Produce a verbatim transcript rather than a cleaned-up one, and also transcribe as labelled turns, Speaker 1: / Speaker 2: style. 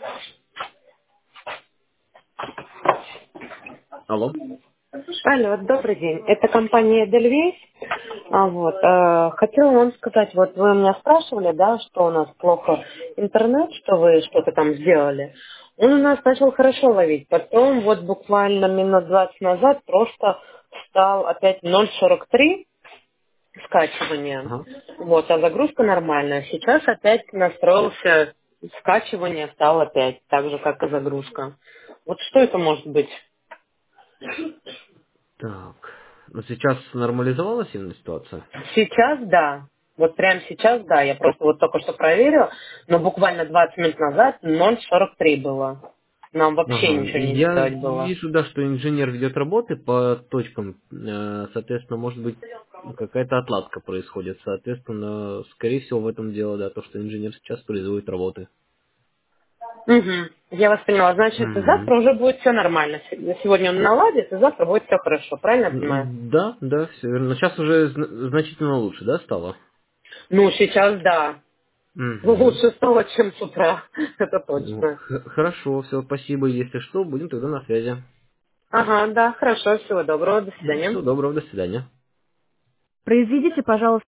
Speaker 1: Алло.
Speaker 2: Алло, добрый день. Это компания Эдельвейс. А, вот, э, хотела вам сказать, вот вы меня спрашивали, да, что у нас плохо интернет, что вы что-то там сделали. Он у нас начал хорошо ловить. Потом вот буквально минут двадцать назад просто стал опять ноль сорок три скачивания.
Speaker 1: Ага.
Speaker 2: Вот, а загрузка нормальная. Сейчас опять настроился, скачивание стало опять так же, как и загрузка. Вот что это может быть?
Speaker 1: Так. Ну сейчас нормализовалась именно ситуация?
Speaker 2: Сейчас да. Вот прямо сейчас да. Я просто вот только что проверила, но буквально двадцать минут назад ноль сорок три было. Нам вообще
Speaker 1: Ага.
Speaker 2: ничего не
Speaker 1: Я
Speaker 2: сделать было.
Speaker 1: вижу, да, что инженер ведет работы по точкам. Э, Соответственно, может быть, какая-то отладка происходит. Соответственно, скорее всего, в этом дело, да, то, что инженер сейчас производит работы.
Speaker 2: Угу. Я вас поняла. Значит,
Speaker 1: Мгм.
Speaker 2: завтра уже будет все нормально. Се- Сегодня он наладит, и завтра будет все хорошо. Правильно я понимаю?
Speaker 1: М, Да, да, все верно. Сейчас уже зна- значительно лучше, да, стало?
Speaker 2: Ну, сейчас да.
Speaker 1: Угу.
Speaker 2: Лучше стало, чем с утра. Это
Speaker 1: Ну,
Speaker 2: точно.
Speaker 1: х- хорошо, все, спасибо. Если что, будем тогда на связи.
Speaker 2: Ага, да, хорошо. Всего доброго. До свидания.
Speaker 1: Всего доброго, до свидания.
Speaker 2: Произведите, пожалуйста,